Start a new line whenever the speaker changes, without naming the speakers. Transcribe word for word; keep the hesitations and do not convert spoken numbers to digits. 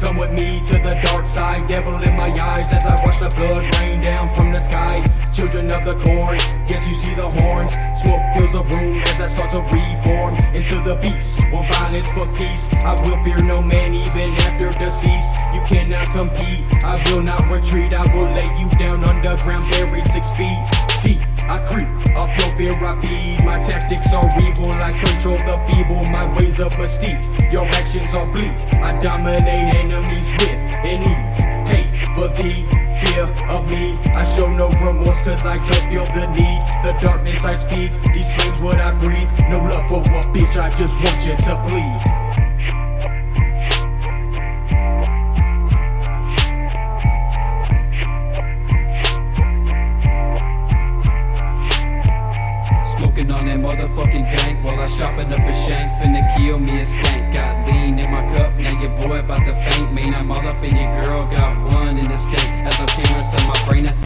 Come with me to the dark side, devil in my eyes as I watch the blood rain down from the sky. Children of the corn, yes you see the horns. Smoke fills the room as I start to reform into the beast. One violence for peace, I will fear no man even after deceased. You cannot compete, I will not retreat. I will lay you down underground, buried six feet deep. I creep, off your fear I feed. My tactics are evil, I control the feeble. My ways of mystique, your actions are bleak. I dominate enemies with an ease. Hate for thee, fear of me. I show no remorse cause I don't feel the need. The darkness I speak, these flames what I breathe. No love for one bitch, I just want you to bleed.
Smoking on that motherfucking dank while I shopping up a shank. Finna kill me a stank. Got lean in my cup, now your boy about to faint. Man, I'm all up in your girl, got one in the state. As I'm clearance of my brain, I